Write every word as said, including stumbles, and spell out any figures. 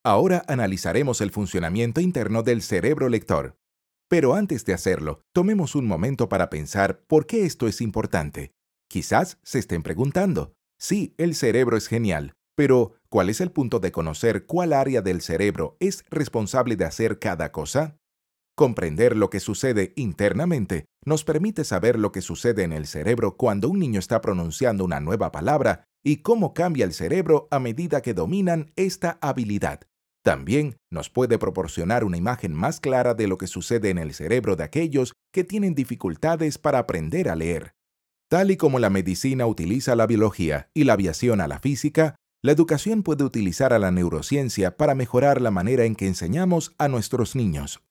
Ahora analizaremos el funcionamiento interno del cerebro lector. Pero antes de hacerlo, tomemos un momento para pensar por qué esto es importante. Quizás se estén preguntando, sí, el cerebro es genial, pero ¿cuál es el punto de conocer cuál área del cerebro es responsable de hacer cada cosa? Comprender lo que sucede internamente nos permite saber lo que sucede en el cerebro cuando un niño está pronunciando una nueva palabra y cómo cambia el cerebro a medida que dominan esta habilidad. También nos puede proporcionar una imagen más clara de lo que sucede en el cerebro de aquellos que tienen dificultades para aprender a leer. Tal y como la medicina utiliza la biología y la aviación a la física, la educación puede utilizar a la neurociencia para mejorar la manera en que enseñamos a nuestros niños.